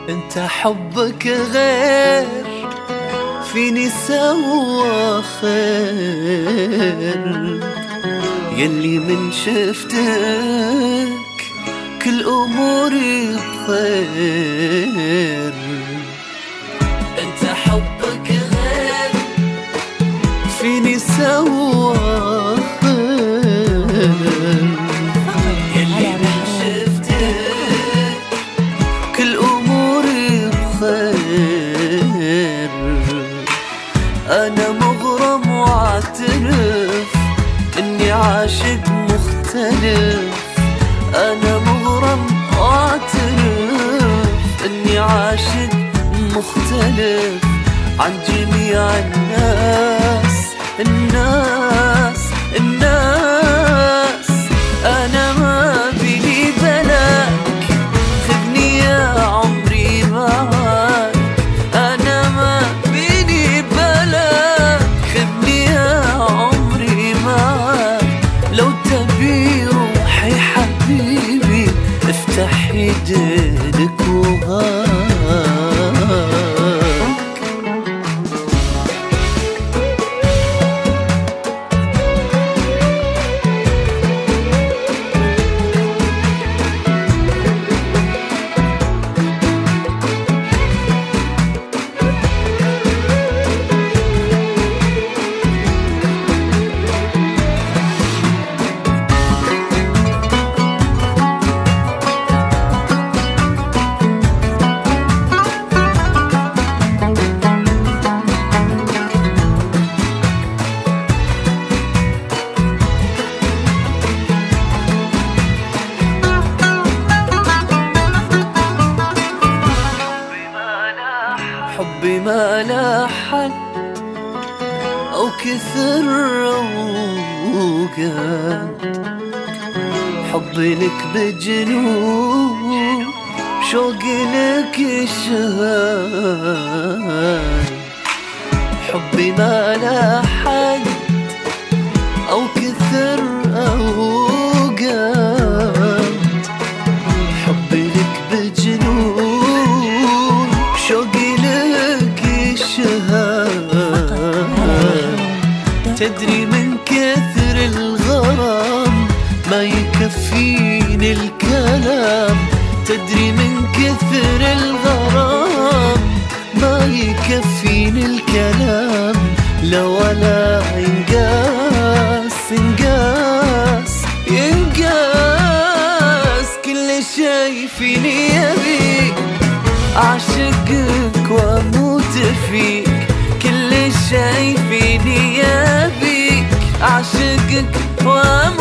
انت حبك غير فيني سوى خير، يلي من شفتك كل اموري بخير. انت حبك غير فيني سوى خير، يلي من شفتك كل اموري بخير. انا مغرم واعترف اني عاشق مختلف، انا مغرم واعترف اني عاشق مختلف عن جميع الناس. انا ما بيني بلاك، خذني يا عمري معاك. انا ما بيني بلاك، خذني يا عمري معاك. لو تبي روحي حبيبي افتح يدينك وهاك. حبي ما لا حد أو كثر أوقات، حبي لك بجنون شوقي لك الشهاد. حبي ما لا حد أو كثر أوقات، حبي لك بجنون شوقي تدري من كثر الغرام ما يكفيني الكلام. تدري من كثر الغرام ما يكفيني الكلام. لا ولا ينقاس كل شي فيني يبيك، أعشقك وأموت فيك. كل شي فيني يبيك، أعشقك وأموت